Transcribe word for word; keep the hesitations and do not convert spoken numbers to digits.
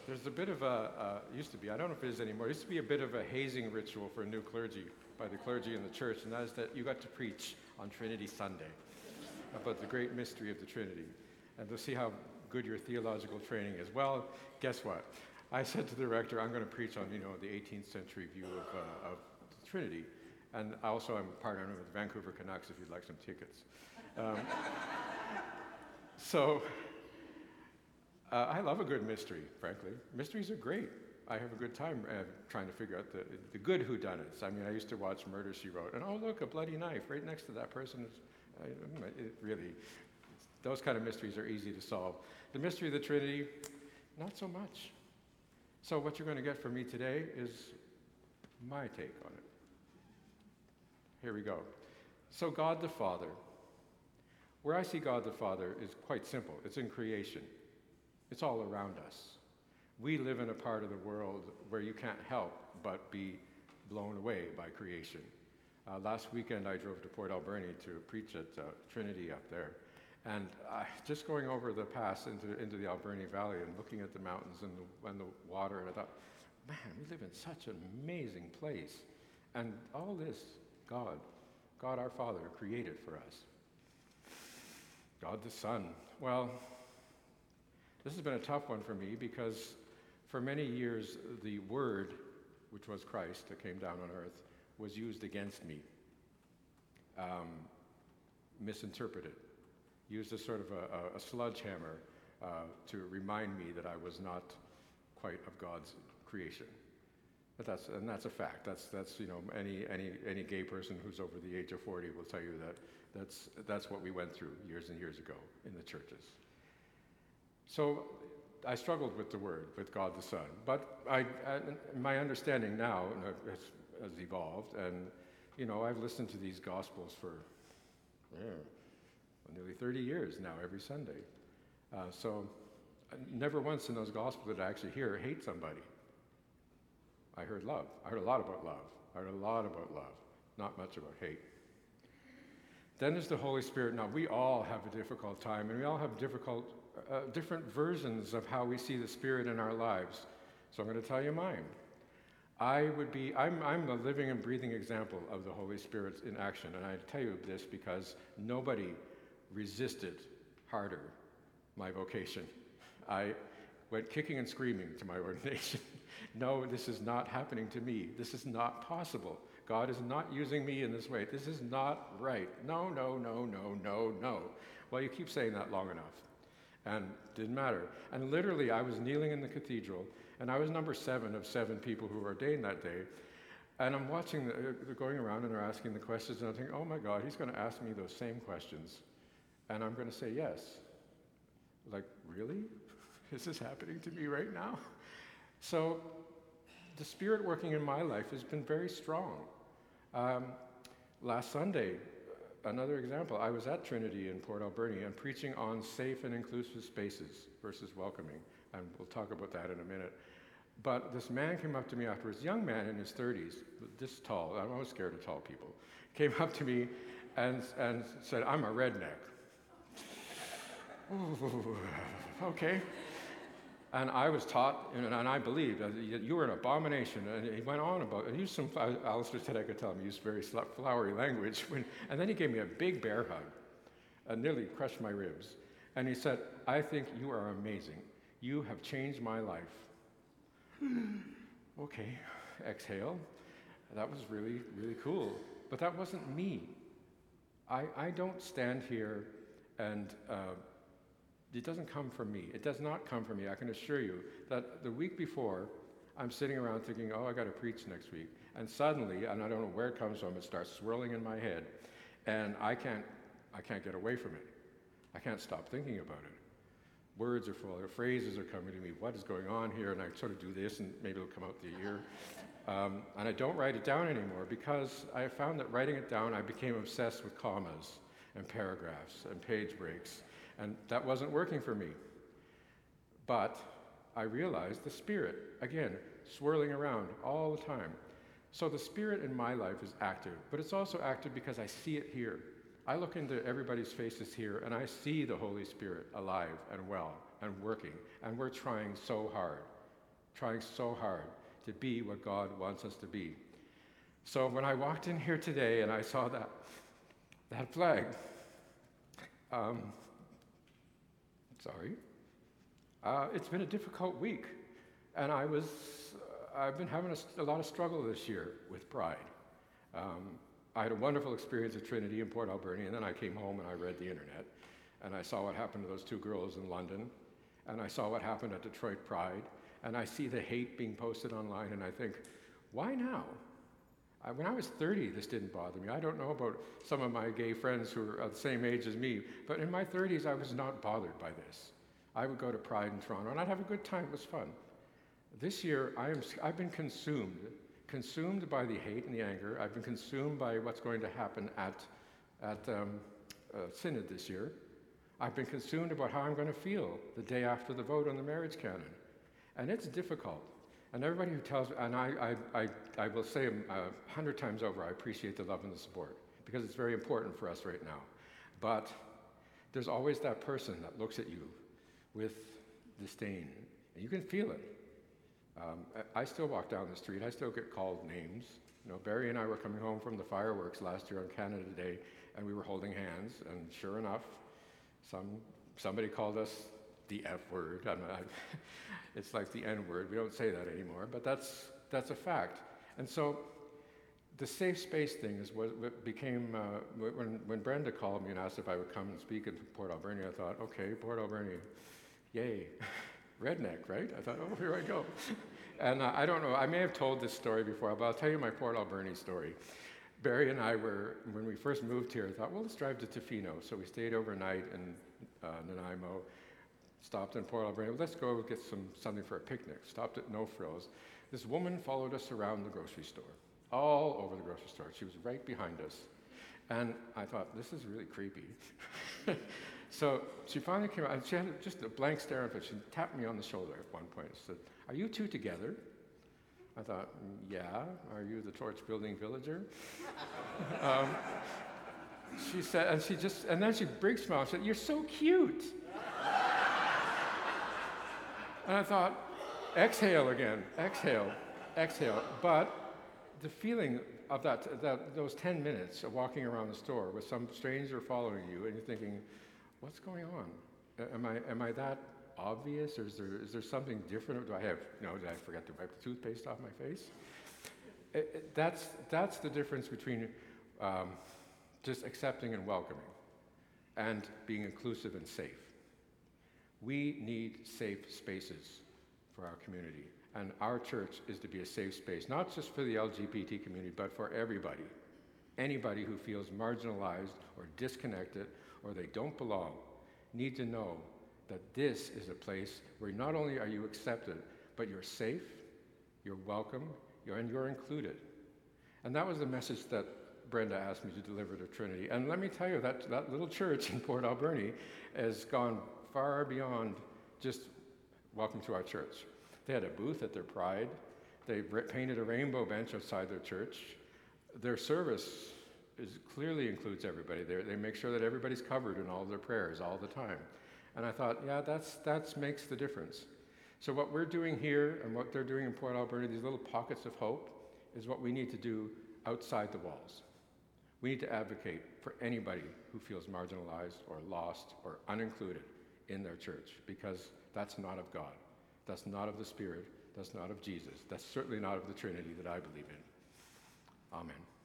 there's a bit of a, uh, used to be, I don't know if it is anymore, it used to be a bit of a hazing ritual for new clergy by the clergy in the church, and that is that you got to preach on Trinity Sunday about the great mystery of the Trinity. And to see how good your theological training is. Well, guess what? I said to the rector, I'm going to preach on, you know, the eighteenth century view of, uh, of the Trinity. And also I'm a partner with Vancouver Canucks if you'd like some tickets. Um, so, uh, I love a good mystery, frankly. Mysteries are great. I have a good time uh, trying to figure out the, the good whodunits. I mean, I used to watch Murder, She Wrote, and oh, look, a bloody knife right next to that person. Is, uh, it really, those kind of mysteries are easy to solve. The mystery of the Trinity, not so much. So what you're going to get from me today is my take on it. Here we go. So God the Father. Where I see God the Father is quite simple. It's in creation. It's all around us. We live in a part of the world where you can't help but be blown away by creation. Uh, last weekend I drove to Port Alberni to preach at uh, Trinity up there. And uh, just going over the pass into, into the Alberni Valley and looking at the mountains and the, and the water, and I thought, man, we live in such an amazing place. And all this, God, God our Father created for us. God the Son. Well, this has been a tough one for me because for many years, the Word, which was Christ that came down on earth, was used against me, um, misinterpreted, used as sort of a, a, a sledgehammer uh, to remind me that I was not quite of God's creation. But that's, and that's a fact. That's, that's you know, any, any, any gay person who's over the age of forty will tell you that that's, that's what we went through years and years ago in the churches. So I struggled with the Word, with God the Son. But I, I, my understanding now has, has evolved, and you know, I've listened to these Gospels for yeah, nearly thirty years now, every Sunday. Uh, so never once in those Gospels did I actually hear hate somebody. I heard love. I heard a lot about love. I heard a lot about love, not much about hate. Then there's the Holy Spirit. Now, we all have a difficult time, and we all have difficult, uh, different versions of how we see the Spirit in our lives. So I'm going to tell you mine. I would be, I'm, I'm the living and breathing example of the Holy Spirit in action, and I tell you this because nobody resisted harder my vocation. I went kicking and screaming to my ordination. No, this is not happening to me. This is not possible. God is not using me in this way. This is not right. No, no, no, no, no, no. Well, you keep saying that long enough. And it didn't matter. And literally, I was kneeling in the cathedral, and I was number seven of seven people who were ordained that day. And I'm watching, the, they're going around and they're asking the questions, and I'm thinking, oh my God, he's going to ask me those same questions. And I'm going to say yes. Like, really? Is this happening to me right now? So the Spirit working in my life has been very strong. Um, last Sunday, another example, I was at Trinity in Port Alberni and preaching on safe and inclusive spaces versus welcoming, and we'll talk about that in a minute. But this man came up to me afterwards, young man in his thirties, this tall, I'm always scared of tall people, came up to me and, and said, I'm a redneck. Ooh, okay. And I was taught, and I believed, that you were an abomination. And he went on about, and used some, Alistair said I could tell him, he used very flowery language. When, and then he gave me a big bear hug, and nearly crushed my ribs. And he said, I think you are amazing. You have changed my life. Okay, exhale. That was really, really cool. But that wasn't me. I, I don't stand here and uh, it doesn't come from me. It does not come from me. I can assure you that the week before, I'm sitting around thinking, oh, I got to preach next week. And suddenly, and I don't know where it comes from, it starts swirling in my head. And I can't, I can't get away from it. I can't stop thinking about it. Words are full, phrases are coming to me. What is going on here? And I sort of do this, and maybe it'll come out the ear. Um, and I don't write it down anymore because I found that writing it down, I became obsessed with commas and paragraphs and page breaks. And that wasn't working for me. But I realized the Spirit, again, swirling around all the time. So the Spirit in my life is active, but it's also active because I see it here. I look into everybody's faces here, and I see the Holy Spirit alive and well and working, and we're trying so hard trying so hard to be what God wants us to be. So when I walked in here today and I saw that, that flag, um, sorry, uh, it's been a difficult week. And I was, uh, I've been having a, a lot of struggle this year with pride. Um, I had a wonderful experience at Trinity in Port Alberni, and then I came home and I read the internet, and I saw what happened to those two girls in London, and I saw what happened at Detroit Pride, and I see the hate being posted online, and I think, why now? I, when I was thirty, this didn't bother me. I don't know about some of my gay friends who are the same age as me, but in my thirties, I was not bothered by this. I would go to Pride in Toronto, and I'd have a good time. It was fun. This year, I am, I've been consumed, consumed by the hate and the anger. I've been consumed by what's going to happen at, at um, uh, Synod this year. I've been consumed about how I'm going to feel the day after the vote on the marriage canon. And it's difficult. And everybody who tells me, and I, I, I, I will say a hundred times over, I appreciate the love and the support, because it's very important for us right now. But there's always that person that looks at you with disdain, and you can feel it. Um, I, I still walk down the street, I still get called names. You know, Barry and I were coming home from the fireworks last year on Canada Day, and we were holding hands, and sure enough, some somebody called us the F word. I'm, I, it's like the N word. We don't say that anymore, but that's that's a fact. And so, the safe space thing is what, what became uh, when when Brenda called me and asked if I would come and speak in Port Alberni. I thought, okay, Port Alberni, yay, redneck, right? I thought, oh, here I go. And uh, I don't know. I may have told this story before, but I'll tell you my Port Alberni story. Barry and I were, when we first moved here, I thought, well, let's drive to Tofino. So we stayed overnight in uh, Nanaimo, stopped in Port Alberni. Let's go get some something for a picnic. Stopped at No Frills. This woman followed us around the grocery store, all over the grocery store. She was right behind us. And I thought, this is really creepy. So she finally came out, and she had just a blank stare on her. She tapped me on the shoulder at one point and said, are you two together? I thought, yeah. Are you the torch building villager? um, she said, and she just, and then she big smiled and said, you're so cute. And I thought, exhale again, exhale, exhale. But the feeling of that, that those ten minutes of walking around the store with some stranger following you, and you're thinking, what's going on? Am I, am I that obvious, or is there, is there something different? Do I have, you know, did I forget to wipe the toothpaste off my face? It, it, that's, that's the difference between um, just accepting and welcoming and being inclusive and safe. We need safe spaces for our community, and our church is to be a safe space, not just for the L G B T community, but for everybody. Anybody who feels marginalized or disconnected or they don't belong need to know that this is a place where not only are you accepted, but you're safe, you're welcome, you're, and you're included. And that was the message that Brenda asked me to deliver to Trinity. And let me tell you, that, that little church in Port Alberni has gone far beyond just welcome to our church. They had a booth at their Pride. They painted a rainbow bench outside their church. Their service is, clearly includes everybody there. They make sure that everybody's covered in all of their prayers all the time. And I thought, yeah, that's that makes the difference. So what we're doing here and what they're doing in Port Alberni, these little pockets of hope, is what we need to do outside the walls. We need to advocate for anybody who feels marginalized or lost or unincluded in their church, because that's not of God. That's not of the Spirit. That's not of Jesus. That's certainly not of the Trinity that I believe in. Amen.